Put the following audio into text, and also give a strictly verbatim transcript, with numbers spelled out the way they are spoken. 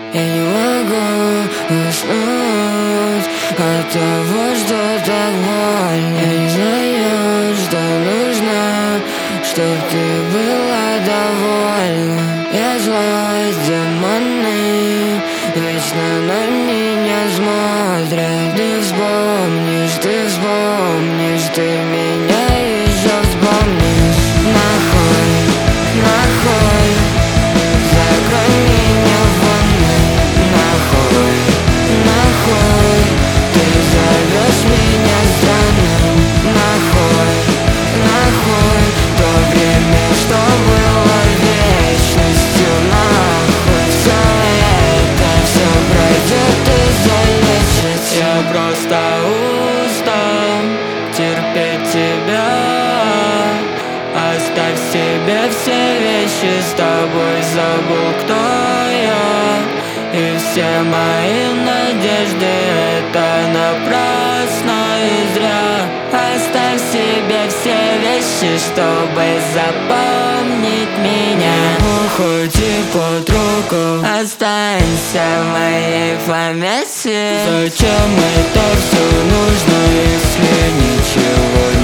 Я не могу уснуть от того, что так больно. Я не знаю, что нужно, чтоб ты была довольна. Я злость, демоны вечно на меня смотрят. Ты вспомнишь, ты вспомнишь, ты меня еще вспомнишь. Нахуй, нахуй, закрой меня в ванной. Нахуй, нахуй, ты зовешь меня странным. Нахуй, нахуй, то время, что было вечностью. Нахуй, все это, все пройдет и залечит. Я просто устал терпеть тебя. Оставь себе все вещи, с тобой забыл, кто я. И все мои надежды — это напрасно и зря. Оставь себе все вещи, чтобы запомнить меня. Уходи под руку, останься в моей памяти. Зачем это все нужно, если ничего